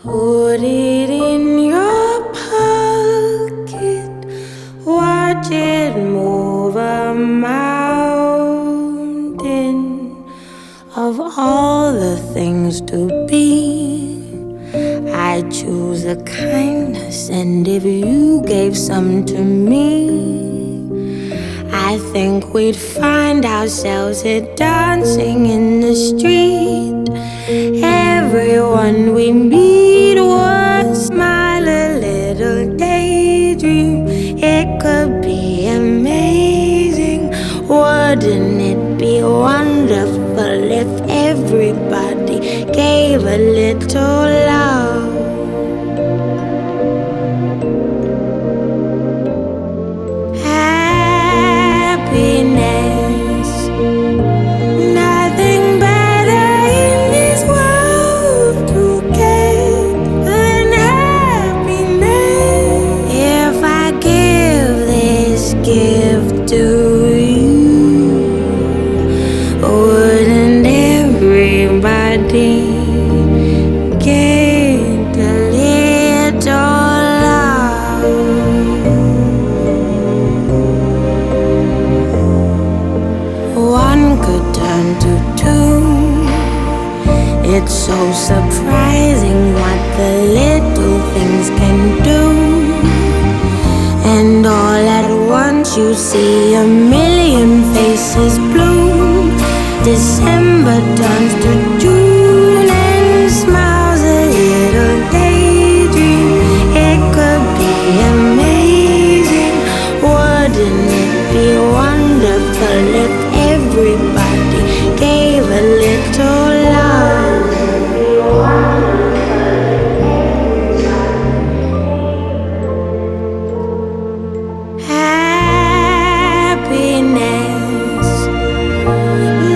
Put it in your pocket, watch it move a mountain. Of all the things to be, I choose a kindness, and if you gave some to me, I think we'd find ourselves here dancing in the street. Everyone we meet would smile, a little daydream. It could be amazing. Wouldn't it be wonderful if everybody gave a little love? Happiness. Nothing better in this world to get than happiness. If I give this gift to you, wouldn't everybody get a little love? One could turn to two. It's so surprising what the little things can do. And all at once you see a million faces bloom. December turns to June and smiles, a little daydream. It could be amazing. Wouldn't it be wonderful if everybody gave a little love? Happiness.